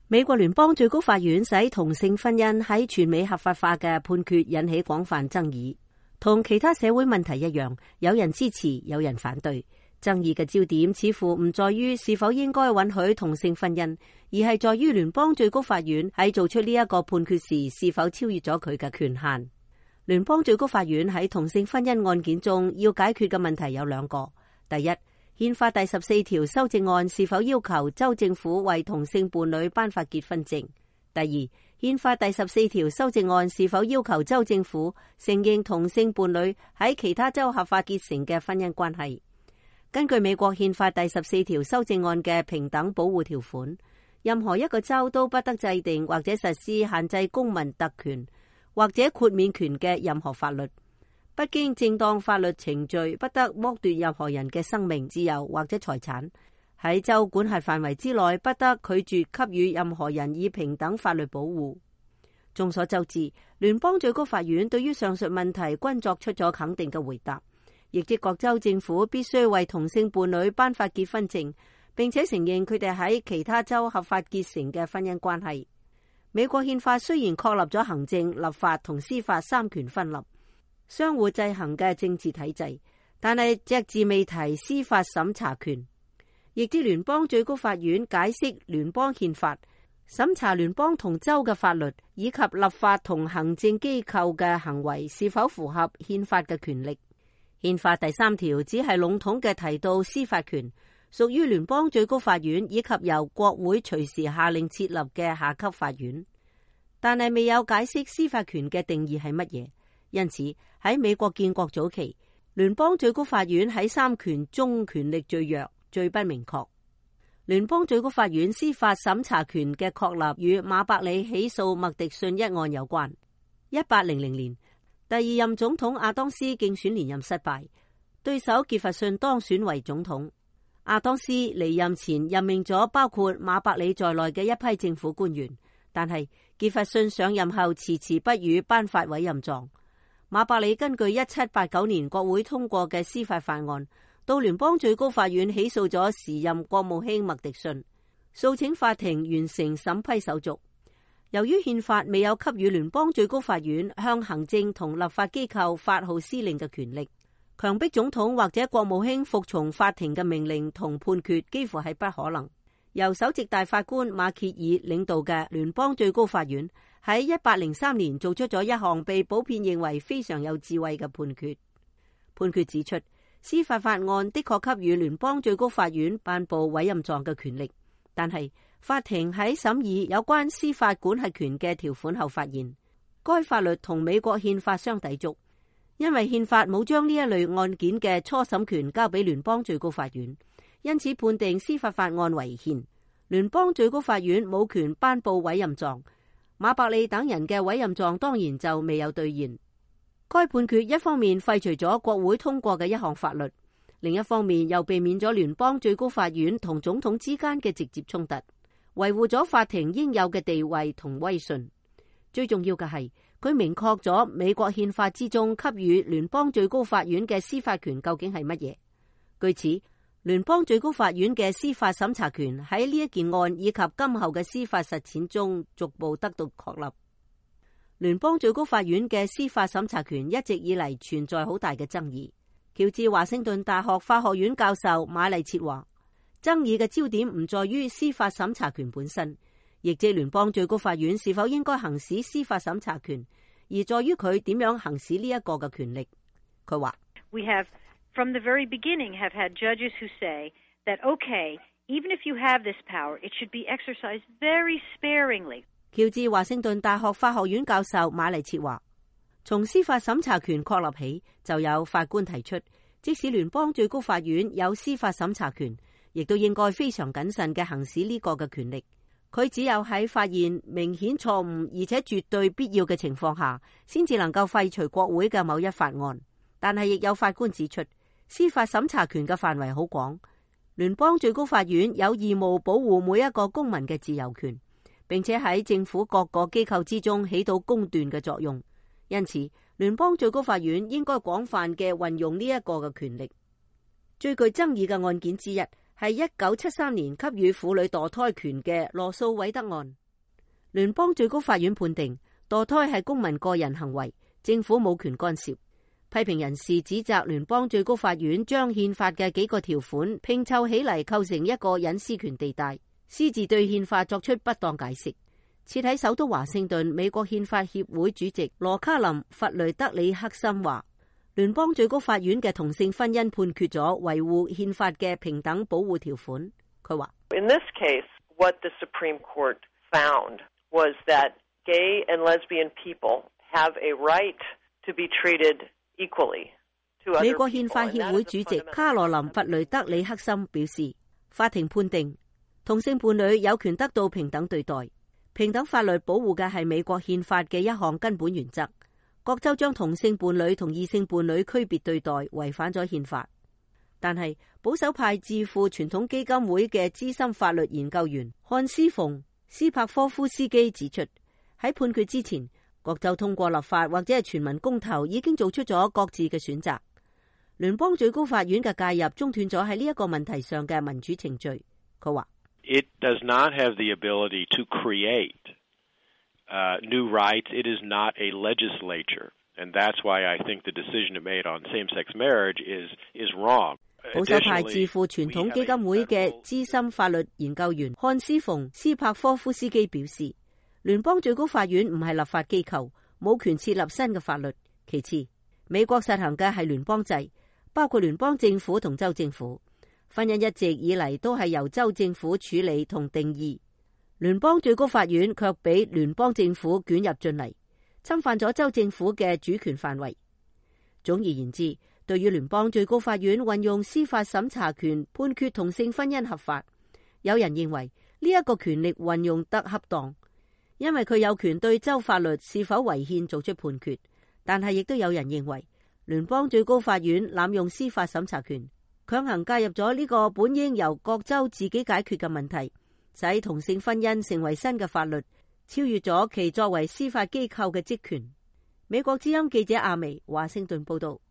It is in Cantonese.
美國聯邦最高法院使同性婚姻喺全美合法化嘅判決引起廣泛爭議，同其他社會問題一樣，有人支持，有人反對。爭議嘅焦點似乎唔在於是否應該允許同性婚姻，而係在於聯邦最高法院喺做出呢一個判決時是否超越咗佢嘅權限。聯邦最高法院喺同性婚姻案件中要解決嘅問題有兩個：第一，憲法第14條修正案是否要求州政府為同性伴侶頒發結婚證；第二，憲法第14條修正案是否要求州政府承認同性伴侶喺其他州合法結成嘅婚姻關係。根據美國憲法第14條修正案嘅平等保護條款，任何一個州都不得制定或者實施限制公民特權或者豁免權嘅任何法律，不經正當法律程序不得剝奪任何人嘅生命、自由或者財產，喺州管轄範圍之內不得拒絕給予任何人以平等法律保護。眾所周知，聯邦最高法院對於上述問題均作出咗肯定嘅回答，亦即各州政府必須為同性伴侶頒發結婚證，並且承認佢哋喺其他州合法結成嘅婚姻關係。美國憲法雖然確立咗行政、立法同司法三權分立、相互制衡嘅政治體制，但係隻字未提司法審查權。亦即聯邦最高法院解釋聯邦憲法，審查聯邦同州嘅法律以及立法同行政機構嘅行為是否符合憲法嘅權力。憲法第3條只係籠統嘅提到司法權屬於聯邦最高法院以及由國會隨時下令設立嘅下級法院，但係未有解釋司法權嘅定義係乜嘢。因此喺美國建國早期，聯邦最高法院喺三權中權力最弱、最不明確。聯邦最高法院司法審查權嘅確立與馬伯里起訴麥迪遜一案有關。1800年，第二任總統亞當斯競選連任失敗，對手傑弗遜當選為總統。亞當斯離任前任命咗包括馬伯里在內嘅一批政府官員，但係傑弗遜上任後遲遲不予頒發委任狀。馬伯里根據1789年國會通過嘅司法法案，到聯邦最高法院起訴咗時任國務卿麥迪遜，訴請法庭完成審批手續。由於憲法未有給予聯邦最高法院向行政同立法機構發號施令嘅權力，強迫總統或者國務卿服從法庭嘅命令同判決幾乎係不可能。由首席大法官馬歇爾領導嘅聯邦最高法院喺1803年做出咗一項被普遍認為非常有智慧嘅判決。判決指出，司法法案的確給予聯邦最高法院頒布委任狀嘅權力，但係法庭喺審議有關司法管轄權嘅條款後發現，該法律同美國憲法相抵觸，因為憲法冇將呢一類案件嘅初審權交俾聯邦最高法院，因此判定司法法案違憲。聯邦最高法院冇權頒布委任狀，馬伯里等人嘅委任狀當然就未有兌現。該判決一方面廢除咗國會通過嘅一項法律，另一方面又避免咗聯邦最高法院同總統之間嘅直接衝突，維護咗法庭應有嘅地位同威信。最重要嘅係，佢明確咗美國憲法之中給予聯邦最高法院嘅司法權究竟係乜嘢。據此，聯邦最高法院嘅司法審查權喺呢一件案以及今後嘅司法實踐中逐步得到確立。聯邦最高法院嘅司法審查權一直以嚟存在好大嘅爭議。喬治華盛頓大學法學院教授馬麗切話，爭議嘅焦點唔在於司法審查權本身，亦即聯邦最高法院是否應該行使司法審查權，而在於佢點樣行使呢一個嘅權力。佢話 ：We have from the very beginning have had judges who say that okay, even if you have this power, it should be exercised very sparingly. 喬治華盛頓大學法學院教授馬麗切話，從司法審查權確立起，就有法官提出，即使聯邦最高法院有司法審查權，亦都應該非常謹慎嘅行使呢個嘅權力。佢只有喺發現明顯錯誤而且絕對必要嘅情況下，先至能夠廢除國會嘅某一法案。但係亦有法官指出，司法審查權嘅範圍好廣，聯邦最高法院有義務保護每一個公民嘅自由權，並且喺政府各個機構之中起到公斷嘅作用。因此，聯邦最高法院應該廣泛嘅運用呢一個嘅權力。最具爭議嘅案件之一係1973年給予婦女墮胎權嘅羅訴韋德案。聯邦最高法院判定墮胎係公民個人行為，政府冇權干涉。批評人士指責聯邦最高法院將憲法嘅幾個條款拼湊起嚟，構成一個隱私權地帶，私自對憲法作出不當解釋。設喺首都華盛頓美國憲法協會主席羅卡林·弗雷德里克森話，聯邦最高法院嘅同性婚姻判決咗維護憲法嘅平等保護條款。佢話 In this case, what the Supreme Court found was that gay and lesbian people have a right to be treated equally to other people. 美國憲法協會主席卡羅琳·弗雷德里克森表示，法庭判定同性伴侶有權得到平等對待。平等法律保護嘅係美國憲法嘅一項根本原則。各州將同性伴侶同異性伴侶區別對待，違反咗憲法。但係保守派智庫傳統基金會嘅資深法律研究員漢斯·馮·斯帕科夫斯基指出，喺判決之前，各州通過立法或者係全民公投已經做出咗各自嘅選擇。聯邦最高法院嘅介入中斷咗喺呢一個問題上嘅民主程序。佢話 It does not have the ability to create new rights. It is not a legislature, and that's why I think the decision it made on same-sex marriage is wrong. 保守派智庫傳統基金會嘅資深法律研究員漢斯·馮·斯帕科夫斯基表示，聯邦最高法院唔係立法機構，冇權設立新嘅法律。其次，美國實行嘅係聯邦制，包括聯邦政府同州政府。婚姻一直以嚟都係由州政府處理同定義，聯邦最高法院卻俾聯邦政府捲入進嚟，侵犯咗州政府嘅主權範圍。總而言之，對於聯邦最高法院運用司法審查權判決同性婚姻合法，有人認為呢一個權力運用得恰當，因為佢有權對州法律是否違憲做出判決。但係亦都有人認為聯邦最高法院濫用司法審查權，強行介入咗呢個本應由各州自己解決嘅問題，使同性婚姻成為新嘅法律，超越咗其作為司法機構嘅職權。美國之音記者阿薇華盛頓報道。